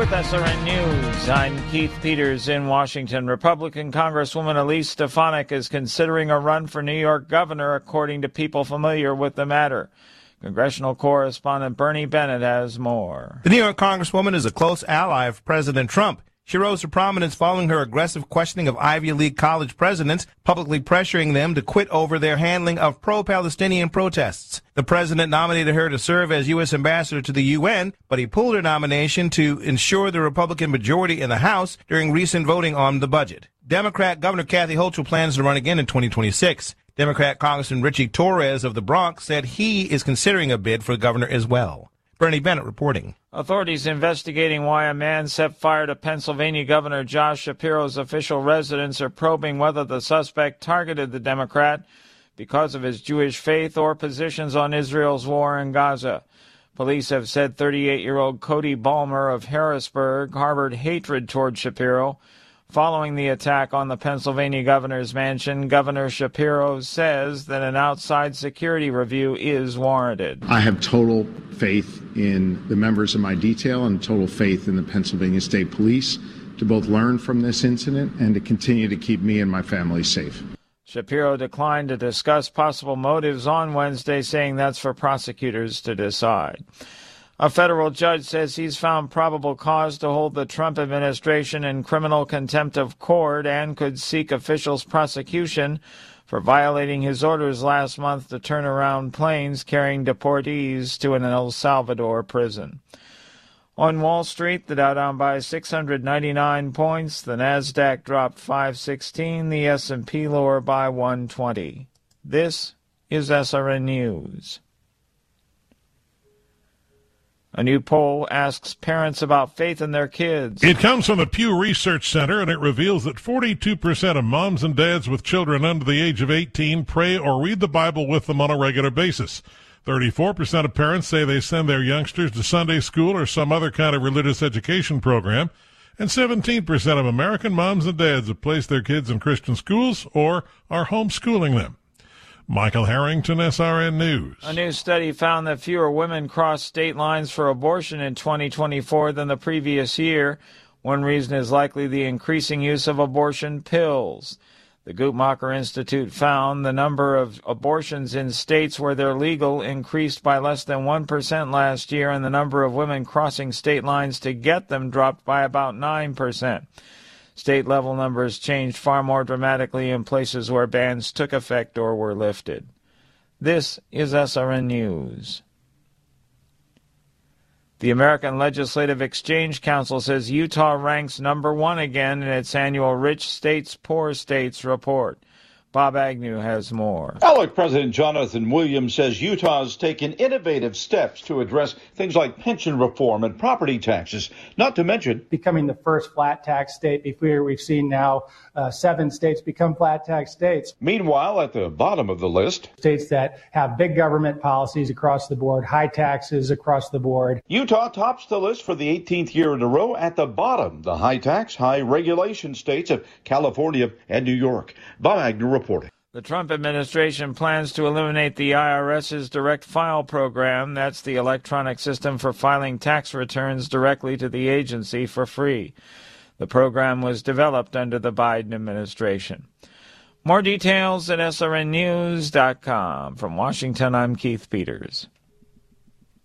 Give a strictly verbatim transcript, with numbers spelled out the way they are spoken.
With S R N News, I'm Keith Peters in Washington. Republican Congresswoman Elise Stefanik is considering a run for New York governor, according to people familiar with the matter. Congressional correspondent Bernie Bennett has more. The New York Congresswoman is a close ally of President Trump. She rose to prominence following her aggressive questioning of Ivy League college presidents, publicly pressuring them to quit over their handling of pro-Palestinian protests. The president nominated her to serve as U S ambassador to the U N, but he pulled her nomination to ensure the Republican majority in the House during recent voting on the budget. Democrat Governor Kathy Hochul plans to run again in twenty twenty-six. Democrat Congressman Richie Torres of the Bronx said he is considering a bid for governor as well. Bernie Bennett reporting. Authorities investigating why a man set fire to Pennsylvania Governor Josh Shapiro's official residence are probing whether the suspect targeted the Democrat because of his Jewish faith or positions on Israel's war in Gaza. Police have said thirty-eight-year-old Cody Balmer of Harrisburg harbored hatred toward Shapiro. Following the attack on the Pennsylvania governor's mansion, Governor Shapiro says that an outside security review is warranted. I have total faith in the members of my detail and total faith in the Pennsylvania State Police to both learn from this incident and to continue to keep me and my family safe. Shapiro declined to discuss possible motives on Wednesday, saying that's for prosecutors to decide. A federal judge says he's found probable cause to hold the Trump administration in criminal contempt of court and could seek officials' prosecution for violating his orders last month to turn around planes carrying deportees to an El Salvador prison. On Wall Street, the Dow down by six hundred ninety-nine points, the Nasdaq dropped five sixteen, the S and P lower by one twenty. This is S R N News. A new poll asks parents about faith in their kids. It comes from the Pew Research Center, and it reveals that forty-two percent of moms and dads with children under the age of eighteen pray or read the Bible with them on a regular basis. thirty-four percent of parents say they send their youngsters to Sunday school or some other kind of religious education program. And seventeen percent of American moms and dads have placed their kids in Christian schools or are homeschooling them. Michael Harrington, S R N News. A new study found that fewer women crossed state lines for abortion in twenty twenty-four than the previous year. One reason is likely the increasing use of abortion pills. The Guttmacher Institute found the number of abortions in states where they're legal increased by less than one percent last year, and the number of women crossing state lines to get them dropped by about nine percent. State-level numbers changed far more dramatically in places where bans took effect or were lifted. This is S R N News. The American Legislative Exchange Council says Utah ranks number one again in its annual Rich States, Poor States report. Bob Agnew has more. Alec President Jonathan Williams says Utah has taken innovative steps to address things like pension reform and property taxes, not to mention becoming the first flat tax state. Before we've seen now uh, seven states become flat tax states. Meanwhile, at the bottom of the list, states that have big government policies across the board, high taxes across the board. Utah tops the list for the eighteenth year in a row. At the bottom, the high tax, high regulation states of California and New York. Bob Agnew reporting. The Trump administration plans to eliminate the IRS's Direct File program. That's the electronic system for filing tax returns directly to the agency for free. The program was developed under the Biden administration. More details at S R N news dot com. From Washington, I'm Keith Peters.